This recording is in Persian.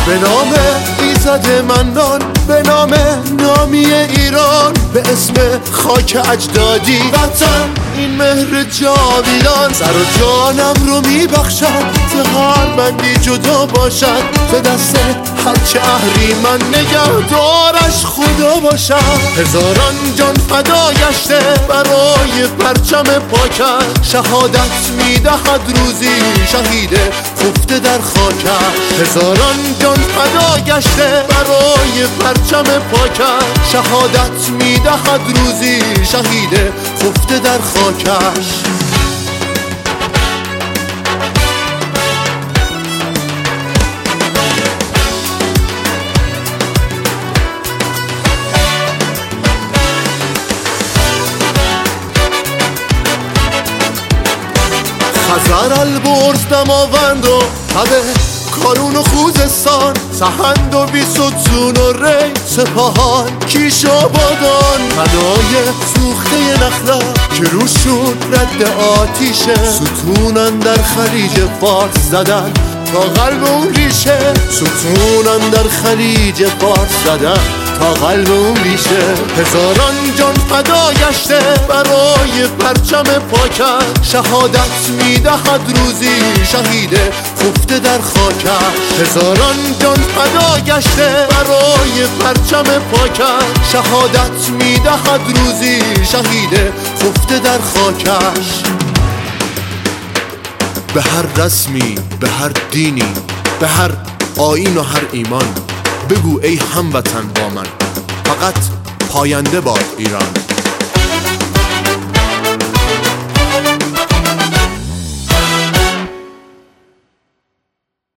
به نام ایزد منان، به نام نامی ایران، به اسم خاک اجدادی وطن این مهر جاویدان. سر و جانم رو میبخشد ز هر بندی جدا باشد، به دست هرچه اهریمن نگهدارش خدا باشد. هزاران جان فدا گشته برای پرچم پاکش، شهادت میدهد روزی شهید خفته در خاکش. هزاران جان فدا گشته برای پرچم پاکش، شهادت میدهد روزی شهید خفته در خاکش. خزر البرز دماوند و هبه کارون و خوزستان، سهند و بیستون و ری سپاهان کیش آبادان. فدای سوخته نخلا که روشون رد آتیشه، ستونن در خلیج فارس زدن تا قلب اون ریشه. ستونن در خلیج فارس زدن تا قلب اون ریشه. هزاران جان فدا گشته برای پرچم پاکش، شهادت میدهد روزی شهید خفته در خاکش. هزاران جان فدا گشته برای پرچم پاکش، شهادت میدهد روزی شهید خفته در خاکش. به هر رسمی، به هر دینی، به هر آیین و هر ایمان، بگو ای هموطن با من، فقط پاینده باد ایران.